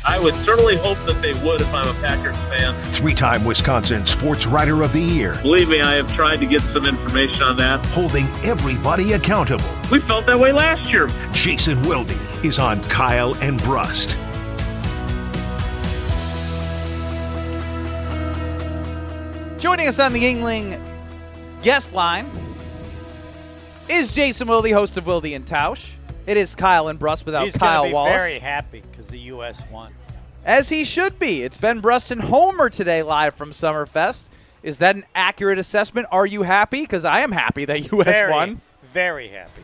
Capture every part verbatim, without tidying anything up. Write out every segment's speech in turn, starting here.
I would certainly hope that they would if I'm a Packers fan. Three-time Wisconsin Sports Writer of the Year. Believe me, I have tried to get some information on that. Holding everybody accountable. We felt that way last year. Jason Wilde is on Kyle and Brust. Joining us on the Yuengling guest line is Jason Wilde, host of Wilde and Tausch. It is Kyle and Brust without He's Kyle be Wallace. He's very happy because the U S won. As he should be. It's Ben Brust and Homer today live from Summerfest. Is that an accurate assessment? Are you happy? Because I am happy that U S very, won. Very happy.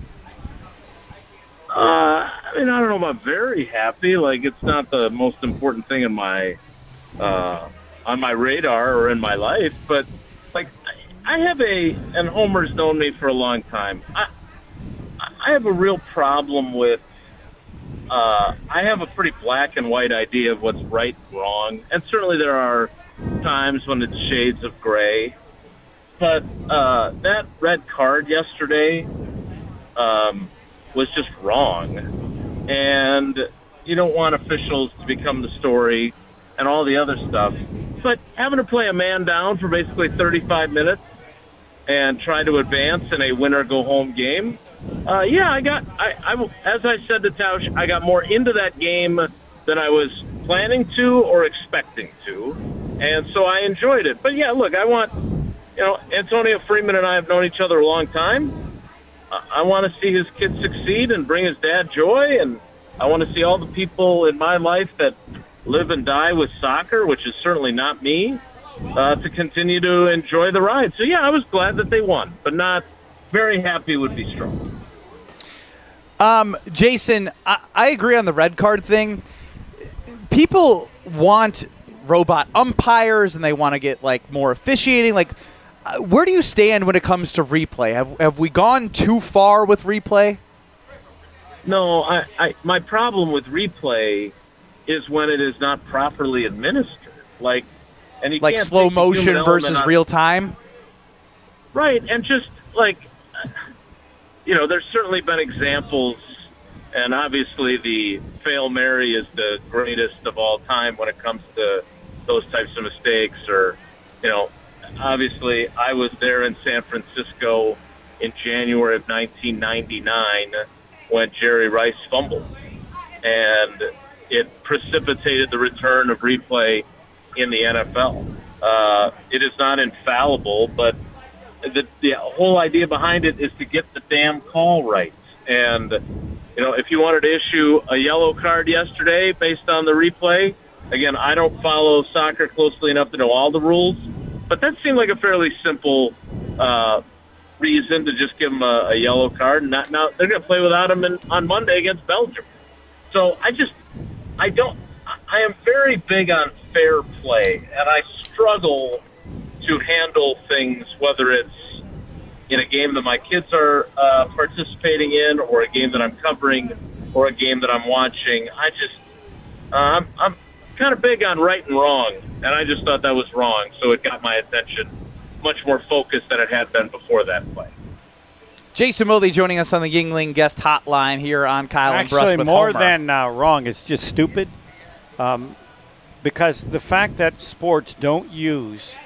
Uh, I mean, I don't know about very happy. Like, it's not the most important thing in my uh, on my radar or in my life. But, like, I have a, and Homer's known me for a long time. I, I have a real problem with, uh, I have a pretty black and white idea of what's right and wrong. And certainly there are times when it's shades of gray. But uh, that red card yesterday um, was just wrong. And you don't want officials to become the story and all the other stuff. But having to play a man down for basically thirty-five minutes and try to advance in a winner-go-home game, Uh, yeah, I got, I, I, as I said to Tausch, I got more into that game than I was planning to or expecting to, and so I enjoyed it. But, yeah, look, I want, you know, Antonio Freeman and I have known each other a long time. I, I want to see his kid succeed and bring his dad joy, and I want to see all the people in my life that live and die with soccer, which is certainly not me, uh, to continue to enjoy the ride. So, yeah, I was glad that they won, but not very happy would be strong. Um, Jason, I, I agree on the red card thing. People want robot umpires and they want to get like more officiating. Like, uh, where do you stand when it comes to replay? Have have we gone too far with replay? No, I, I my problem with replay is when it is not properly administered. Like, and you like can't slow take the motion human versus element out- real time. Right, and just like, you know, there's certainly been examples, and obviously the Fail Mary is the greatest of all time when it comes to those types of mistakes. Or, you know, obviously I was there in San Francisco in January of nineteen ninety-nine when Jerry Rice fumbled, and it precipitated the return of replay in the N F L. Uh, it is not infallible, but The, the whole idea behind it is to get the damn call right. And, you know, if you wanted to issue a yellow card yesterday based on the replay, again, I don't follow soccer closely enough to know all the rules, but that seemed like a fairly simple uh, reason to just give them a, a yellow card. And not, now they're going to play without him in, on Monday against Belgium. So I just, I don't, I am very big on fair play, and I struggle to handle things, whether it's in a game that my kids are uh, participating in, or a game that I'm covering, or a game that I'm watching. I just, uh, I'm, I'm kind of big on right and wrong, and I just thought that was wrong, so it got my attention much more focused than it had been before that play. Jason Wilde joining us on the Yuengling guest hotline here on Kyle and Brust Actually, with more Homer. than uh, wrong, it's just stupid. Um, because the fact that sports don't use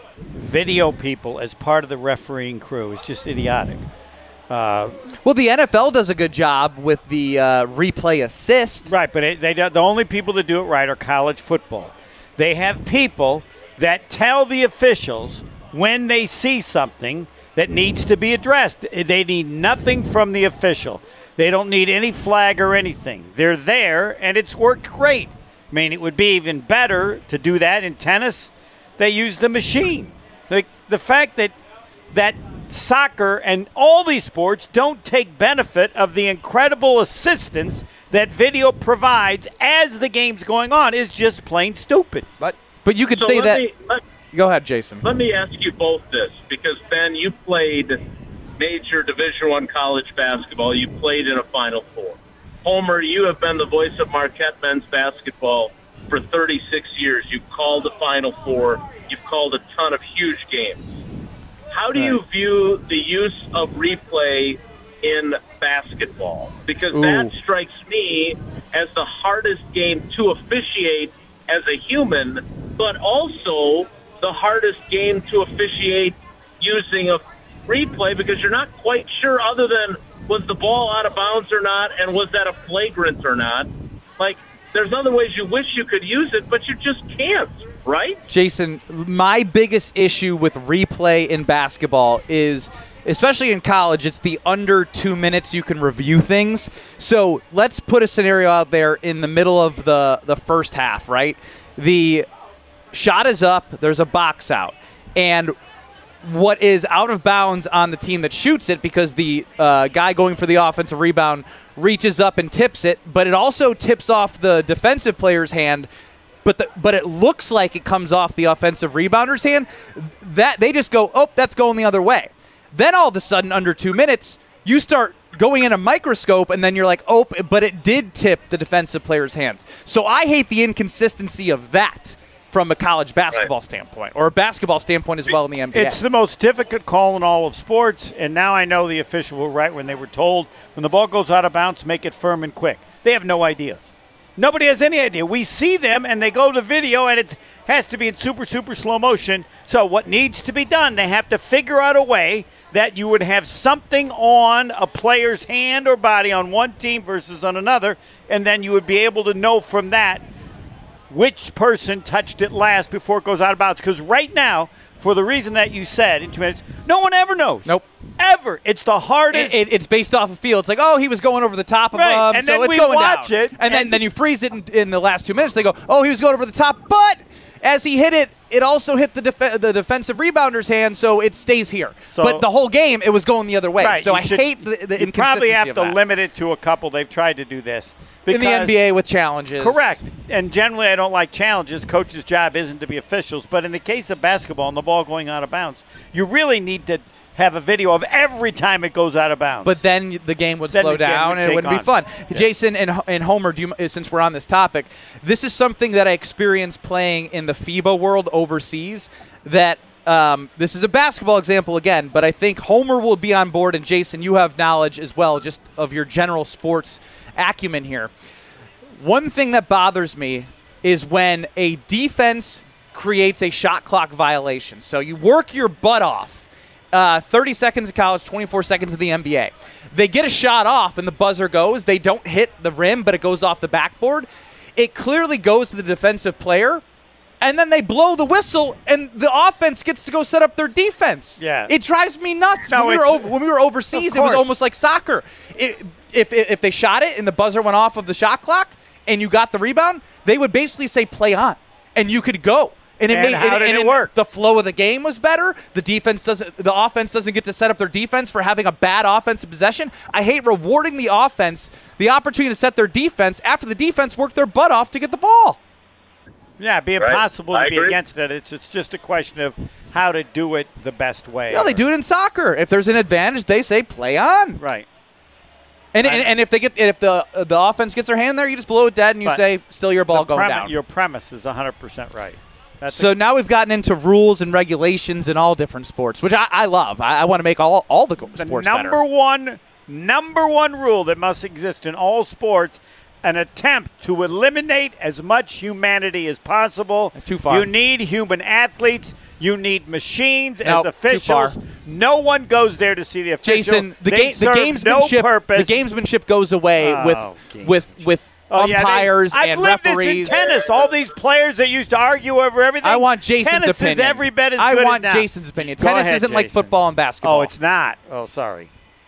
video people as part of the refereeing crew is just idiotic. Uh, well, the N F L does a good job with the uh, replay assist. Right, but it, they the only people that do it right are college football. They have people that tell the officials when they see something that needs to be addressed. They need nothing from the official. They don't need any flag or anything. They're there, and it's worked great. I mean, it would be even better to do that in tennis. They use the machine. Like the fact that that soccer and all these sports don't take benefit of the incredible assistance that video provides as the game's going on is just plain stupid. But but you could so say let that. Me, let, go ahead, Jason. Let me ask you both this, because Ben, you played major Division One college basketball. You played in a Final Four. Homer, you have been the voice of Marquette men's basketball for thirty-six years. You've called the Final Four. You've called a ton of huge games. How do you Right. view the use of replay in basketball? Because Ooh. that strikes me as the hardest game to officiate as a human, but also the hardest game to officiate using a replay because you're not quite sure other than was the ball out of bounds or not and was that a flagrant or not. Like, there's other ways you wish you could use it, but you just can't, right? Jason, my biggest issue with replay in basketball is, especially in college, it's the under two minutes you can review things. So let's put a scenario out there in the middle of the, the first half, right? The shot is up, there's a box out, and what is out of bounds on the team that shoots it because the uh, guy going for the offensive rebound reaches up and tips it, but it also tips off the defensive player's hand, but the, but it looks like it comes off the offensive rebounder's hand. That they just go, oh, that's going the other way. Then all of a sudden, under two minutes, you start going in a microscope, and then you're like, oh, but it did tip the defensive player's hands. So I hate the inconsistency of that from a college basketball right. standpoint, or a basketball standpoint as well in the N B A. It's the most difficult call in all of sports, and now I know the official were right when they were told, when the ball goes out of bounds, make it firm and quick. They have no idea. Nobody has any idea. We see them, and they go to video, and it has to be in super, super slow motion. So what needs to be done, they have to figure out a way that you would have something on a player's hand or body on one team versus on another, and then you would be able to know from that which person touched it last before it goes out of bounds. Because right now, for the reason that you said in two minutes, no one ever knows. Nope. Ever. It's the hardest. It, it, it's based off a feel. It's like, oh, he was going over the top of right. him, and so then it's we going watch down. It, and, and then, then you freeze it in, in the last two minutes. They go, oh, he was going over the top, but as he hit it, it also hit the def- the defensive rebouner's hand, so it stays here. So, but the whole game, it was going the other way. Right, so I should, hate the, the you inconsistency probably have of to that. limit it to a couple. They've tried to do this. In the N B A with challenges. Correct. And generally I don't like challenges. Coach's job isn't to be officials. But in the case of basketball and the ball going out of bounds, you really need to have a video of every time it goes out of bounds. But then the game would then slow down would and it wouldn't on. be fun. Yeah. Jason and, and Homer, do you, since we're on this topic, this is something that I experienced playing in the FIBA world overseas that um, this is a basketball example again, but I think Homer will be on board, and Jason, you have knowledge as well just of your general sports acumen here. One thing that bothers me is when a defense creates a shot clock violation. So you work your butt off. Uh, thirty seconds in college, twenty-four seconds in the N B A. They get a shot off and the buzzer goes. They don't hit the rim, but it goes off the backboard. It clearly goes to the defensive player, and then they blow the whistle, and the offense gets to go set up their defense. Yeah. It drives me nuts. No, when, we were over, when we were overseas, Of it was course. almost like soccer. It, if, if, if they shot it and the buzzer went off of the shot clock and you got the rebound, they would basically say play on, and you could go. And it And made how and, did and it work? The flow of the game was better. The defense doesn't. The offense doesn't get to set up their defense for having a bad offensive possession. I hate rewarding the offense the opportunity to set their defense after the defense worked their butt off to get the ball. Yeah, it'd be Right. impossible I to be agree. against it. It's it's just a question of how to do it the best way. Yeah, they do it in soccer. If there's an advantage, they say play on. Right. And I- and, and if they get if the the offense gets their hand there, you just blow it dead and you But say still your ball The going premi- down. Your premise is one hundred percent right. That's So a- now we've gotten into rules and regulations in all different sports, which I, I love. I, I want to make all all the the sports number better. one number one rule that must exist in all sports: an attempt to eliminate as much humanity as possible. Too far. You need human athletes. You need machines No, as too far. officials. No one goes there to see the official. Jason, the They game, the serve gamesmanship, no purpose. the gamesmanship goes away Oh, with gamesmanship. with with Oh, yeah, they- umpires I've and lived referees. this in tennis. All these players that used to argue over everything. I want Jason's tennis opinion. is every bit as I good want as now. Jason's opinion. Go Tennis ahead, isn't like Jason. football and basketball. Oh, it's not. Oh, sorry.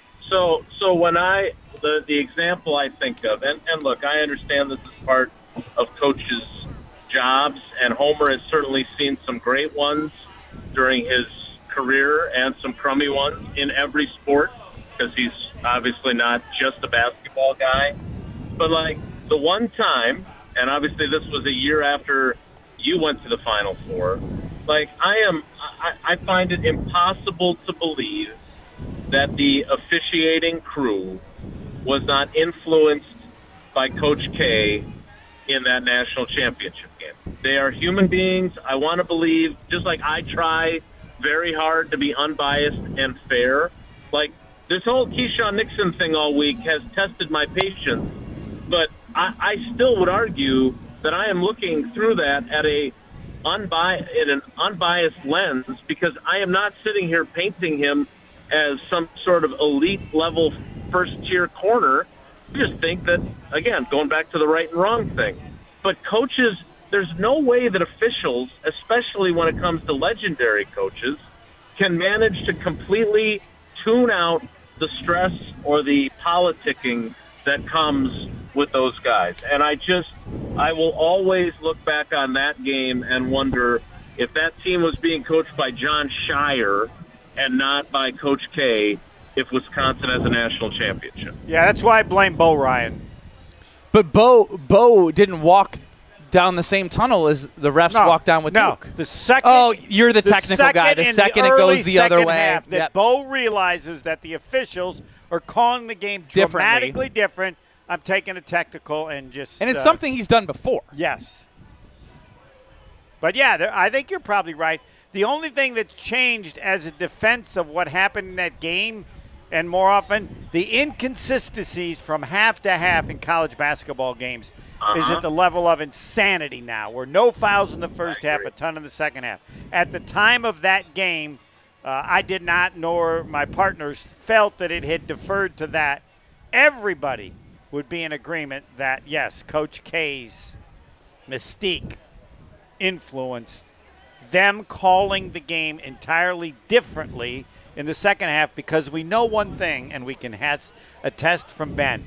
So, so when I the the example I think of, and, and look, I understand this is part of coaches' jobs, and Homer has certainly seen some great ones during his career and some crummy ones in every sport because he's obviously not just a basketball guy. But like the one time, and obviously this was a year after you went to the Final Four. Like I am, I, I find it impossible to believe that the officiating crew was not influenced by Coach K in that national championship game. They are human beings. I want to believe, just like I try very hard to be unbiased and fair. Like this whole Keyshawn Nixon thing all week has tested my patience, but I, I still would argue that I am looking through that at a unbi- in an unbiased lens, because I am not sitting here painting him as some sort of elite level first tier corner. I just think that, again, going back to the right and wrong thing. But coaches, there's no way that officials, especially when it comes to legendary coaches, can manage to completely tune out the stress or the politicking that comes with those guys. And I just, I will always look back on that game and wonder if that team was being coached by John Shire and not by Coach K, if Wisconsin has a national championship. Yeah, that's why I blame Bo Ryan. But Bo Bo didn't walk down the same tunnel as the refs No, walked down with no. Duke. The second, Oh, you're the the technical second guy. The in second the it early goes the other second way. half that Yep. Bo realizes that the officials are calling the game Differently. dramatically different. I'm taking a technical and just And it's uh, something he's done before. Yes. But, yeah, there, I think you're probably right. The only thing that's changed as a defense of what happened in that game, and more often, the inconsistencies from half to half in college basketball games Uh-huh. is at the level of insanity now, where no fouls in the first half, a ton in the second half. At the time of that game, uh, I did not, nor my partners, felt that it had deferred to that. Everybody would be in agreement that, yes, Coach K's mystique influenced them calling the game entirely differently in the second half, because we know one thing, and we can has, attest from Ben.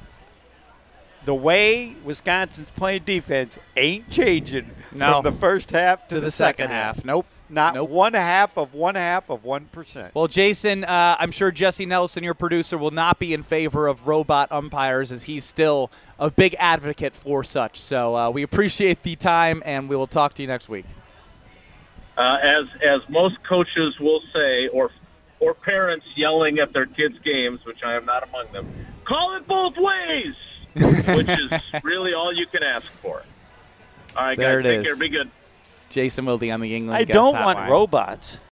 The way Wisconsin's playing defense ain't changing No. from the first half to, To the second half. Nope. Not Nope. one half of one half of one percent. Well, Jason, uh, I'm sure Jesse Nelson, your producer, will not be in favor of robot umpires, as he's still a big advocate for such. So uh, we appreciate the time, and we will talk to you next week. Uh, as as most coaches will say, or or parents yelling at their kids' games, which I am not among them, call it both ways, which is really all you can ask for. All right, There guys, it take is. care. Be good. Jason Wilde on the England I guest don't hotline. want robots.